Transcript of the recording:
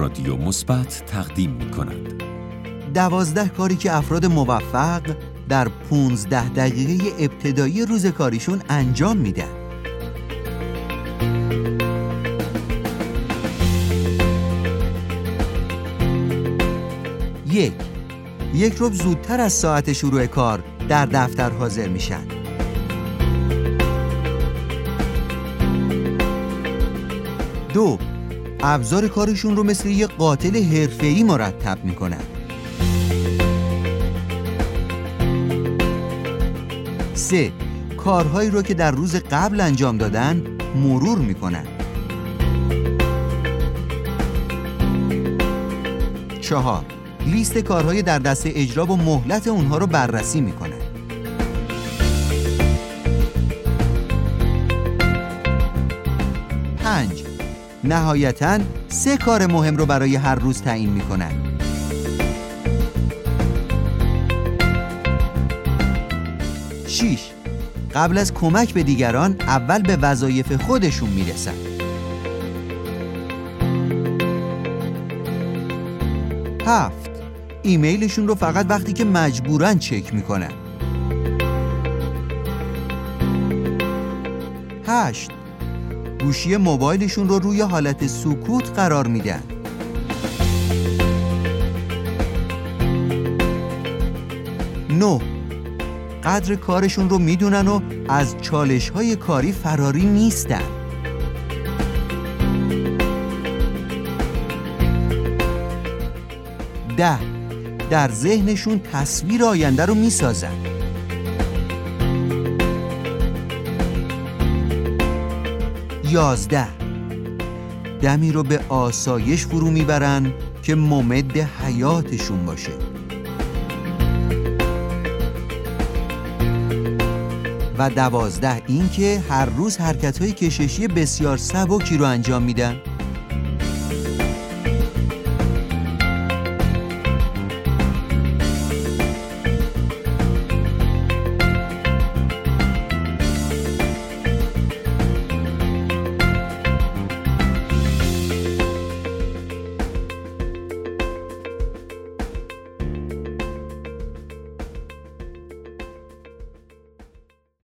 رادیو مثبت تقدیم می‌کند. 12 کاری که افراد موفق در 15 دقیقه ابتدایی روز کاریشون انجام میدن. 1 ربع زودتر از ساعت شروع کار در دفتر حاضر میشن. 2 ابزار کارشون رو مثل یه قاتل حرفه‌ای مرتب میکنن. 3 کارهایی رو که در روز قبل انجام دادن مرور میکنن. 4 لیست کارهای در دسته اجرا و مهلت اونها رو بررسی میکنن. 5 نهایتاً 3 کار مهم رو برای هر روز تعیین میکنن. 6 قبل از کمک به دیگران اول به وظایف خودشون میرسن. 7 ایمیلشون رو فقط وقتی که مجبورن چک میکنن. 8 گوشی موبایلشون رو روی حالت سکوت قرار میدن. 9 قدر کارشون رو میدونن و از چالش‌های کاری فراری نیستن. 10 در ذهنشون تصویر آینده رو میسازن. 11 دمی رو به آسایش فرو میبرن که ممد حیاتشون باشه. 12 این که هر روز حرکت‌های کششی بسیار سبکی رو انجام میدن.